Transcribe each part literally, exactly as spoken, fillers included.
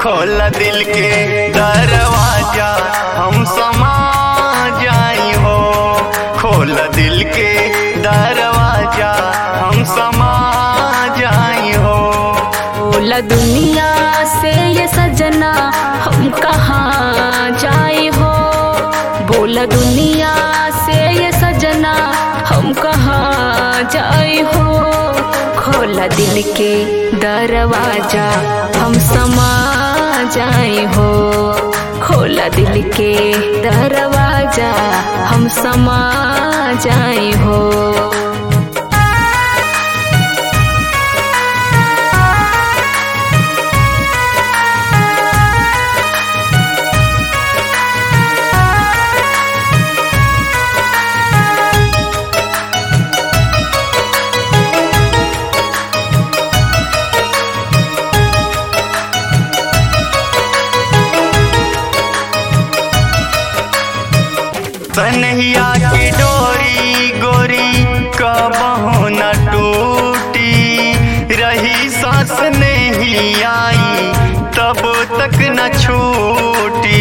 खोला दिल के दरवाजा हम समा जाई हो। खोला दिल के दरवाजा हम समा जाई हो। बोला दुनिया से ये सजना हम कहाँ जाए हो। बोला दुनिया से ये सजना हम कहाँ जाए हो। खोला दिल के दरवाजा हम समा जाए हो। खोला दिल के दरवाजा हम समा जाए हो। कन्हैया की डोरी गोरी कबहू न टूटी। रही सांस नहीं आई तब तक न छूटी।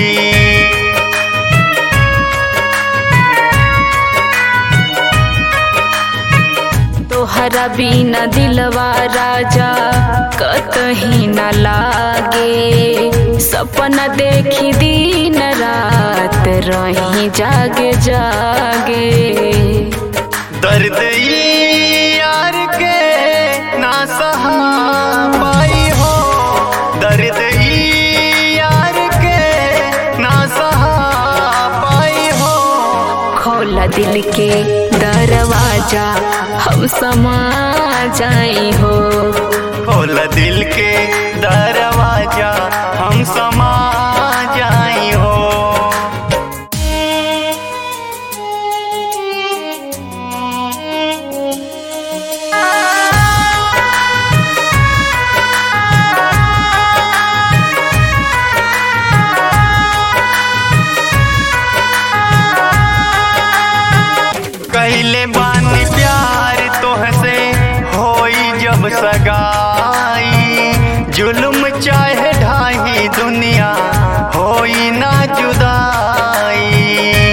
तोहरा बिना दिलवा राजा कतही न लागे। सपना देखी दिन रात रही जागे जागे। दर्द यार के ना सहा पाई हो। दर्द यार के ना सहा पाई हो। खोला दिल के दरवाजा हम समा जाए हो। खोला दिल के दरवाजा हम समा जाई हो। कहले बानी प्यार तोहसे होई जब सगाई। जुल्म चाहे ढाई दुनिया होई ना जुदाई।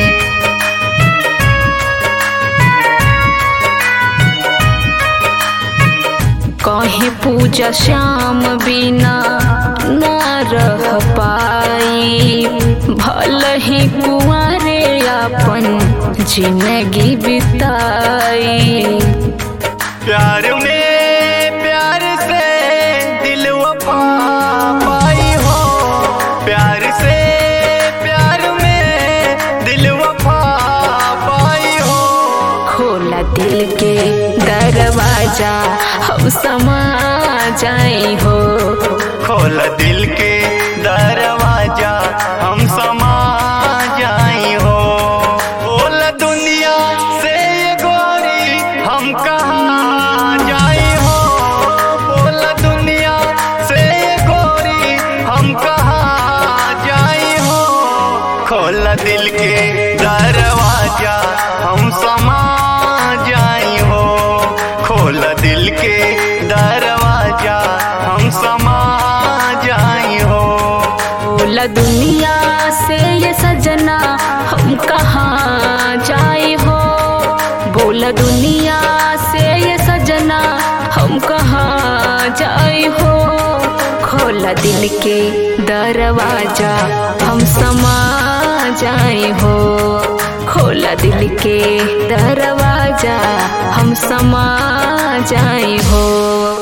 कहीं पूजा श्याम बिना ना रह पाई। भल ही कुंवारे अपन जिंदगी बिताई। प्यार में प्यार से दिल वफा पाई हो। प्यार से प्यार में दिल वफा पाई हो। खोला दिल के दरवाजा हम समा जाए हो। खोला दिल के दरवाजा हम समा जाई हो। बोला दुनिया से ये गोरी हम कहाँ जाई हो। बोला दुनिया से ये गोरी हम कहाँ जाई हो। खोला दिल के दरवाजा हम समा जाई हो। खोला दिल के दरवाजा हम समा जाई हो। बोला दुनिया से ये सजना हम कहाँ जाए हो। बोला दुनिया से ये सजना हम कहाँ जाए हो। खोला दिल के दरवाजा हम समा जाए हो। खोला दिल के दरवाजा हम समा जाए हो।